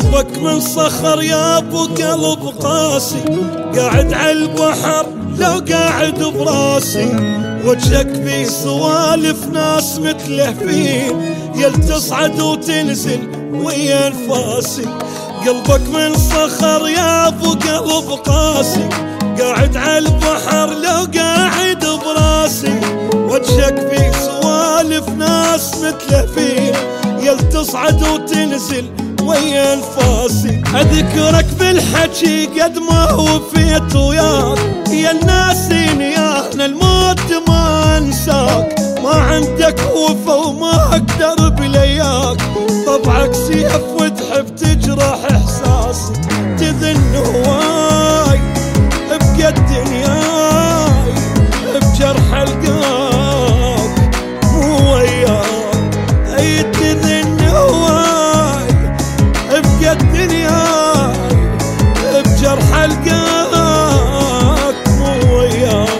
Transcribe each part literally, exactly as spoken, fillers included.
قلبك من صخر يا ابو قلب قاسي، قاعد على البحر لو قاعد براسي، وجهك في سوالف ناس متلهفين، يل تصعد وتنزل ويا انفاسي. قلبك من صخر يا ابو قلب قاسي، قاعد على البحر لو قاعد براسي، وجهك في سوالف ناس متلهفين، يل تصعد وتنزل ويا انفاسي. اذكرك بالحكي قد ما وفيت وياك، يا الناسين يا انا الموت ما انساك، ما عندك وفا وما اقدر بلياك، طبعك سيف وتحب تجرح احساسي، تذن هواي بقد دنياي بجرح القاك مو وياك، اي تذن هواي بقد دنياي بجرح القاك مو وياك.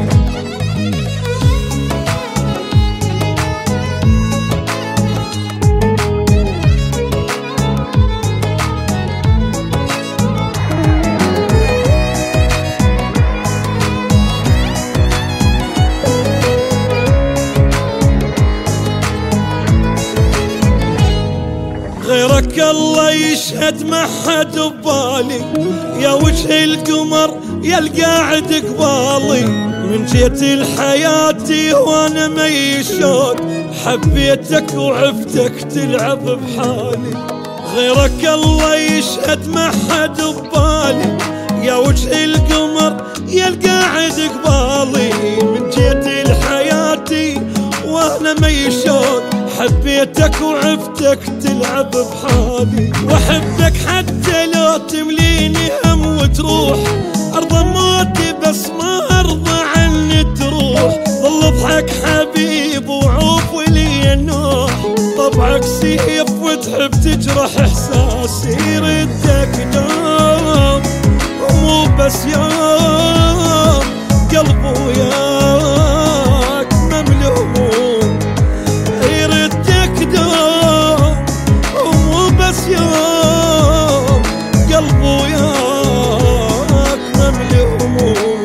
غيرك الله يشهد ما حد ببالي، يا وجه القمر يا القاعد قبالي، من جيت لحياتي وانا مي شوق، حبيتك وعفتك تلعب بحالي. غيرك الله يشهد ما حد ببالي، يا وجه القمر يا القاعد قبالي، من جيت لحياتي وانا مي شوق، حبيتك وعفتك تلعب بحالي. واحبك حتى لو تمليني هم وتروح، ارضى موتي بس ما ارضى عني تروح، ظل اضحك حبيب وعوف ولي النوح، طبعك سيف وتحب تجرح احساسي، ردك دوم ومو بس يوم، قلبي وياك مملي هموم، ردك دوم ومو بس يوم، قلبي وياك مملي هموم.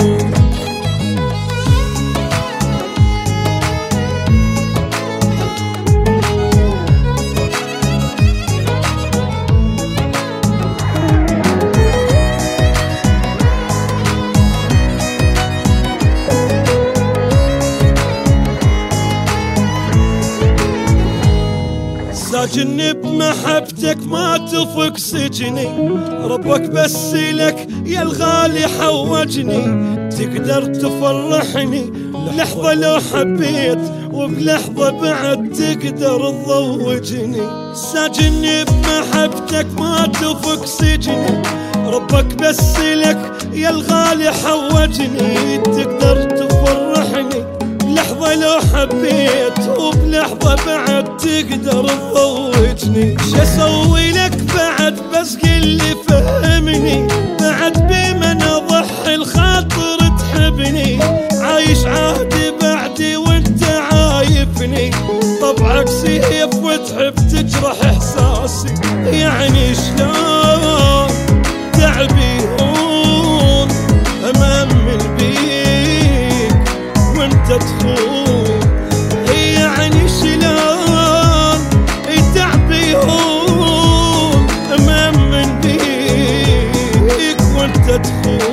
ساجني بمحبتك ما تفك سجني، ربك بس لك يا الغالي حوجني، تقدر تفرحني لحظة لو حبيت، وبلحظة بعد تقدر تضوجني. ساجني بمحبتك ما تفك سجني، ربك بس لك يا الغالي حوجني، تقدر تفرحني لحظة لو حبيت، وبلحظة بعد تقدر تضوجني. شسوي لك بعد بس قلي فهمني، بعد بمن اضحي الخاطر تحبني، عايش عهدي بعدي وانت عايفني، طبعك سيف وتحب تجرح احساسي، يعني شلون تعبي هون امامن بيك وانت تخون، يعني شلون تعبي هون امامن بيك وانت تخون.